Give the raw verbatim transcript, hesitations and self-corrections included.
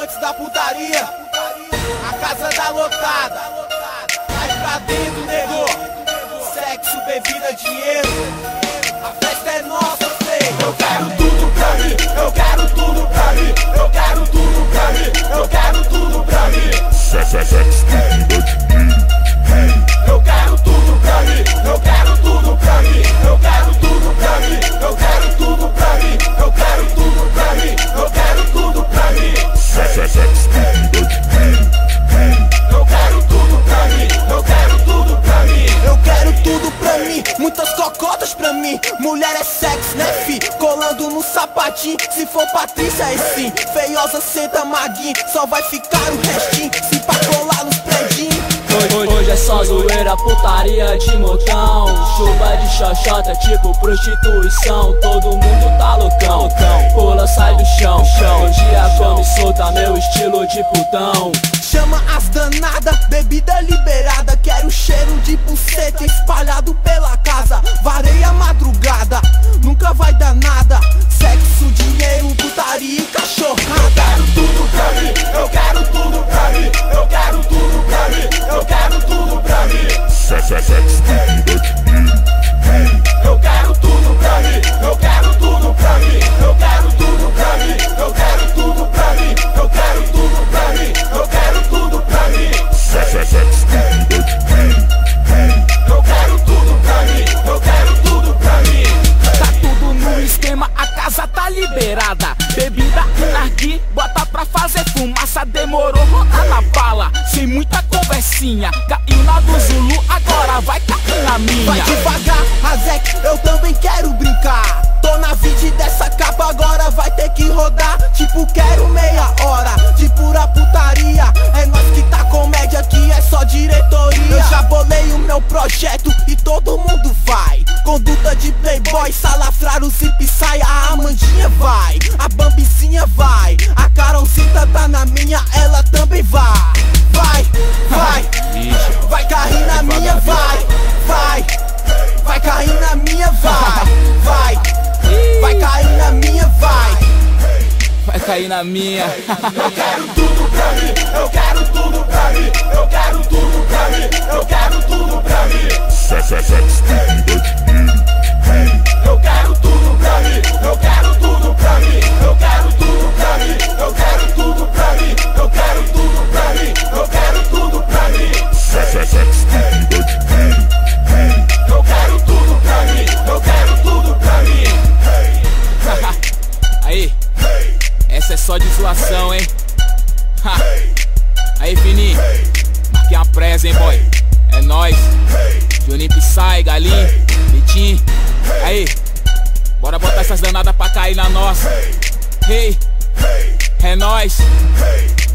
amantes da putaria, a casa da lotada, vai pra dentro, nego. Sexo, bebida, dinheiro, a festa é nossa, feio. Eu quero tudo pra mim, eu quero tudo pra mim, eu quero tudo pra mim, eu quero tudo pra mim. Sexo, bebida, dinheiro. Eu quero tudo pra mim, eu quero tudo pra mim, eu quero tudo pra mim, eu quero tudo pra mim, eu quero tudo pra mim, eu quero tudo pra mim. Sexo, bebida, dinheiro. Eu quero tudo pra mim, eu quero tudo pra mim. Eu quero tudo pra mim, muitas cocotas pra mim. Mulher é sexo, né fi? Colando no sapatinho, se for Patrícia é sim. Feiosa senta maguinho, só vai ficar o restinho. Se pra colar nos predinhos. Hoje, hoje é só zoeira, putaria de montão. Chuva de xoxota, tipo prostituição. Todo mundo tá loucão, pula, sai do chão. Hoje a come solta, meu estilo de putão. Chama as danadas, bebida liberada. Quero cheiro de buceta espalhado pela casa. Varei a madrugada, nunca vai dar nada. Sexo, dinheiro, putaria e cachorrada. Eu quero tudo pra mim, eu quero tudo pra mim, eu quero tudo pra mim, eu quero tudo pra mim. Sexo, bebida, dinheiro. Eu quero tudo pra mim, eu quero tudo pra mim, eu quero tudo pra mim, eu quero tudo pra mim, eu quero tudo pra mim, eu quero tudo pra mim. Sexo, bebida, dinheiro. Eu quero tudo pra mim, eu quero tudo pra mim. Tá tudo no esquema, a casa tá liberada. Bebida e nargui, bota pra fazer fumaça. Demorou, roda na bala, sem muita conversinha. Caiu na do Zulu, agora vai cair na minha. Vai devagar, Razek, eu também quero brincar. Tô na vide dessa capa, agora vai ter que rodar. Tipo, quero meia hora de pura putaria. É nós que tá comédia, que é só diretoria. Eu já bolei o meu projeto e todo mundo vai. Conduta de playboy, salafrário, zip sai. A Amandinha vai, a Bambicinha vai, a Carolzinha tá na minha, ela também vai. Vai, vai, vai cair na minha, vai, vai, vai cair na minha, vai, vai, vai cair na minha, vai. Vai cair na minha. Eu quero tudo pra mim, eu quero tudo pra mim, eu quero tudo pra mim, eu quero tudo pra mim. Sexo, bebida, dinheiro. Eu quero tudo pra mim, eu quero tudo pra mim, eu quero tudo pra mim, eu quero tudo pra mim, eu quero tudo pra mim, eu quero tudo pra mim. Sexo, bebida, dinheiro. Eu quero tudo pra mim, eu quero tudo pra mim. Aí, essa é só de zoação, hein? Ha. Aí, Fininho, marquei uma presa, hein, boy? É nóis. Juninho Psy, Galinho, Vitinho. Aí, bora botar essas danadas pra cair na nossa. Hey, é nóis.